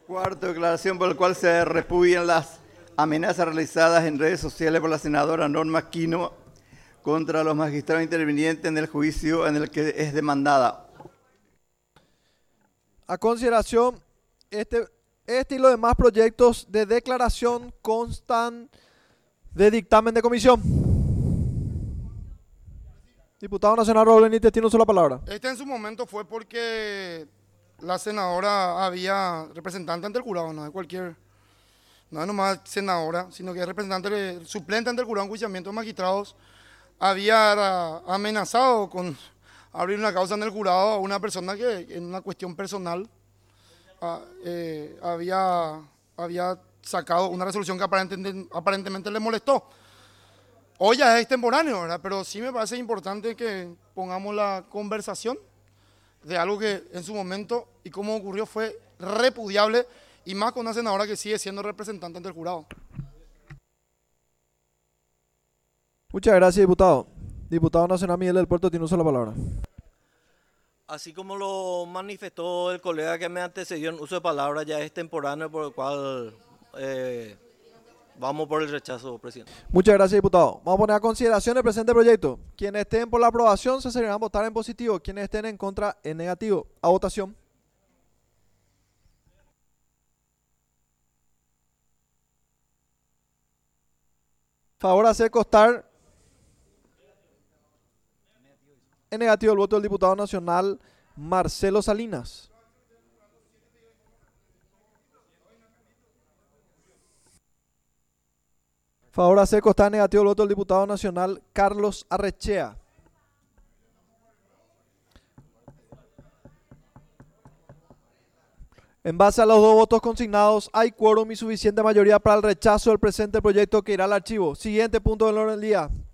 Cuarto, declaración por la cual se repudian las amenazas realizadas en redes sociales por la senadora Norma Quino contra los magistrados intervinientes en el juicio en el que es demandada. A consideración, este y los demás proyectos de declaración constan de dictamen de comisión. Diputado Nacional Raúl Benítez tiene una sola palabra. En su momento fue porque la senadora había representante ante el jurado, no es nomás senadora, sino que es representante suplente ante el jurado en enjuiciamiento de magistrados, había amenazado con abrir una causa en el jurado a una persona que en una cuestión personal había sacado una resolución que aparentemente le molestó. Hoy ya es extemporáneo, ¿verdad? Pero sí me parece importante que pongamos la conversación de algo que en su momento y cómo ocurrió fue repudiable, y más con una senadora que sigue siendo representante ante el jurado. Muchas gracias, diputado. Diputado Nacional Miguel del Puerto tiene una sola palabra. Así como lo manifestó el colega que me antecedió en uso de palabra, ya es temporáneo, por el cual vamos por el rechazo, presidente. Muchas gracias, diputado. Vamos a poner a consideración el presente proyecto. Quienes estén por la aprobación se seguirán a votar en positivo. Quienes estén en contra en negativo. A votación. Favor hacer constar en negativo el voto del diputado nacional Marcelo Salinas. Favor hacer constar en negativo el voto del diputado nacional Carlos Arrechea. En base a los dos votos consignados, hay quórum y suficiente mayoría para el rechazo del presente proyecto que irá al archivo. Siguiente punto del orden del día.